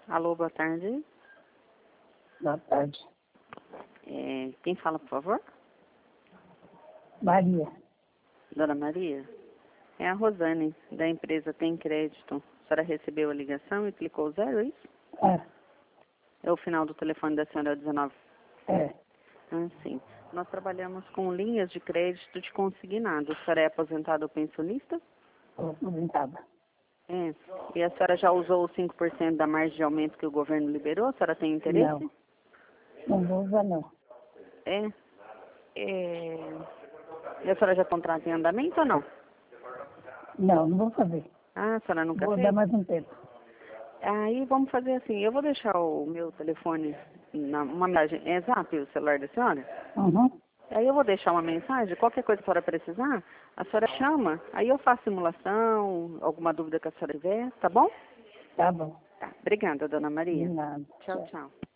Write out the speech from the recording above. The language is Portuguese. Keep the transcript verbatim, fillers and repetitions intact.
Alô, boa tarde. Boa tarde. É, quem fala, por favor? Maria. Dona Maria? É a Rosane, da empresa Tem Crédito. A senhora recebeu a ligação e clicou zero, é isso? É, É o final do telefone da senhora dezenove. é. Ah, sim. Nós trabalhamos com linhas de crédito de consignado. A senhora é aposentada ou pensionista? Estou aposentada. É. E a senhora já usou os cinco por cento da margem de aumento que o governo liberou? A senhora tem interesse? Não. Não vou usar, não. É. é. E a senhora já contrata em andamento ou não? Não, não vou fazer. Ah, a senhora nunca Vou fez? dar mais um tempo. Aí vamos fazer assim, eu vou deixar o meu telefone, na, uma mensagem, é zap o celular da senhora? Uhum. Aí eu vou deixar uma mensagem, qualquer coisa que a senhora precisar, a senhora chama, aí eu faço simulação, alguma dúvida que a senhora tiver, tá bom? Tá bom. Tá, obrigada, dona De Maria. nada. Tchau, tchau.